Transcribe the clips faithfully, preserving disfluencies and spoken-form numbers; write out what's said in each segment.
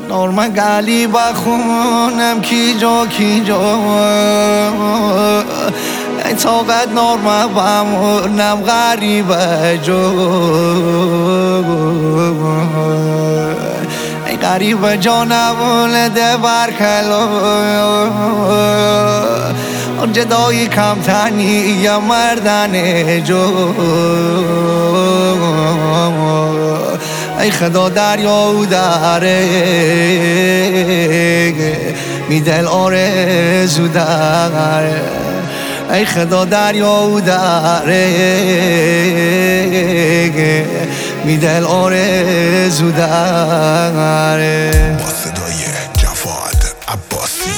نورمگالی بخونم کی جو کی جو ای طاقت نورم بمونم غریب جو ای غریب جو نبولده برکلو جدایی کمتنی یا مردن جو ای خدا دریا و دره می دل آرزو داره ای خدا دریا و دره می دل آرزو داره. با صدای جواد عباسی.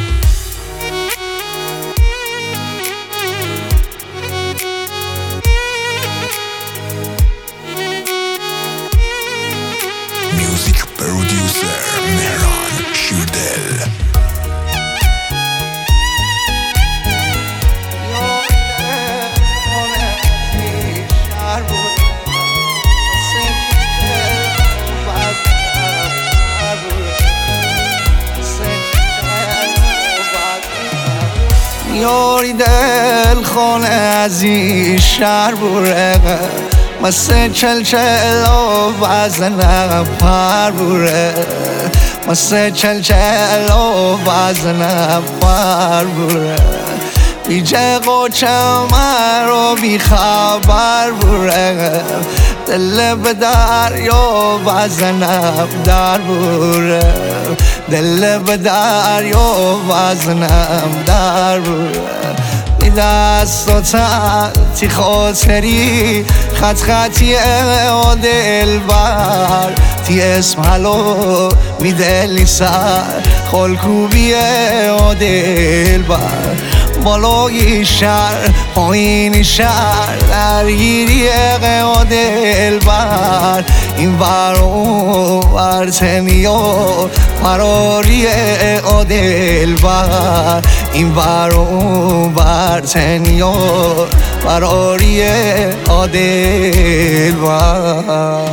میوزیک پرودیوسر مهران شیردل. یاری دل خانه از این شهر بوره مثل چل چل و وزن پر بوره مثل چل چل و وزن پر بوره بی جق و چمر و بی خبر بوره دل به دریا وزنم در بوره دل به دریا وزنم در بوره بی دست و تی خاطری خط خطی و دل بر تی اسم حلو می دلی سر خالکوبی و دل بر بالای شهر پایین شهر درگیری و دل بر این بر اون بر تنیا فراری و دل بر این بر اون بر تنیا فراری و دل بر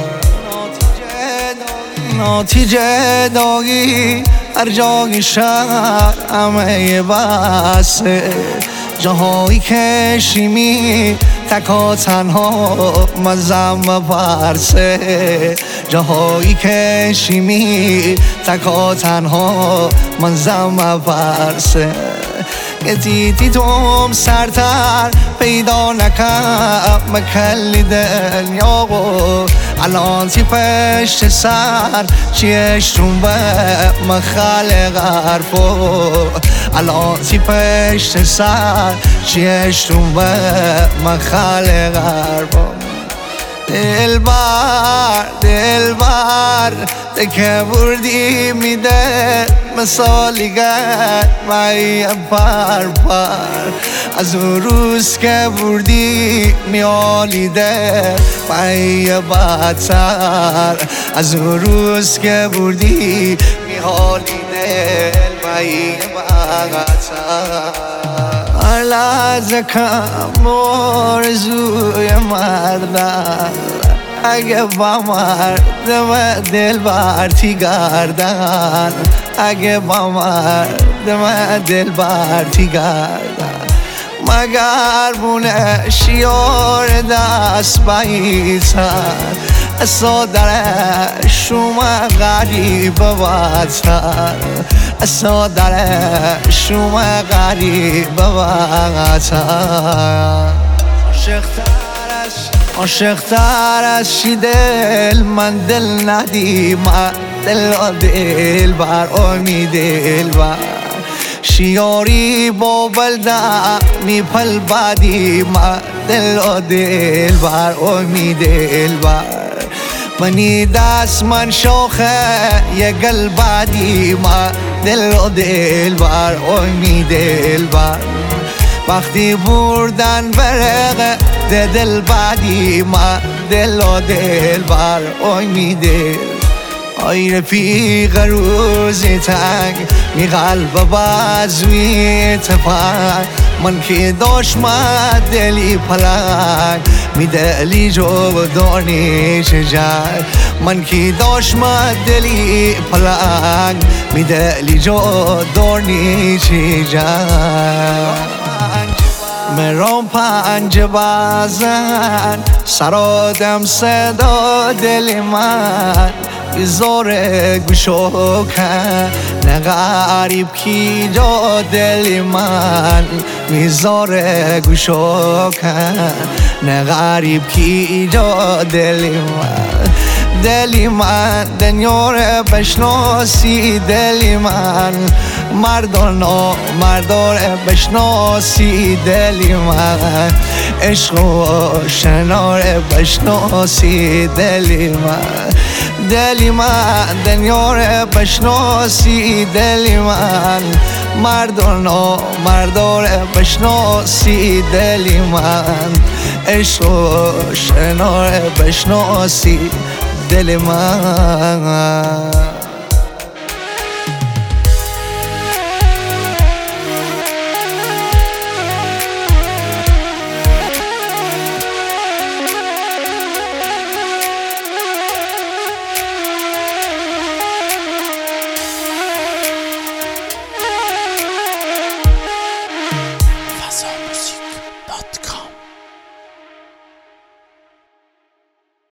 نتیجه داغی هر جای شهر همه بسه جاهایی که شیمی تکا تنها مزم پرسه جاهایی که شیمی تکا تنها مزم پرسه که دیدی دوم سرتر پیدا نکم مکلی دنیا و الان تی پشت سر چیشتون به مخلق حرفو الان تی پشت سر چیشتون به مخلق حرفو دل بر دل بر که بردی میده مثالی گر مایی پر پر از اون روز که بردی میالیده مایی بدتر از اون روز که بردی میالیده مایی بدتر هر لحظه کم آرزوی مردن اگه با مردم دل برتی گردن اگه با مردم دل برتی گردن مگر بونه شیار دست بایستن اصلا در شما غریب بدتر اصلا در شما غریب بدتر عاشق تر از چی دل من دل ندی من دل دل بر آمی دل بر شیاری با بلده می پل بدی من دل دل بر آمی دل بر منی دست من شاخه یه گل بدی من دل دل بر آمی دل بر وقتی بردن برقه ده دل بعدی ما دل و دل بر آی می دل آی رفیق روزی تنگ می قلب بازوی تفنگ من که دشمن دلی پلنگ می دلی جو دانی چجای من که دشمن دلی پلنگ می دلی جو دانی چجای مرام پنج بازن سرادم صدا دل من بیزاره گوشو کن نه غریب کی جا دل من بیزاره گوشو کن نه غریب کی جا دل من دلی من دنیا رو بشناسی دلی من مردان و مردار بشناسی دلی من عشق و شنار بشناسی دلی من دلی من دنیا رو بشناسی دلی من مردان و مردار بشناسی دلی من عشق و شنار بشناسی دل من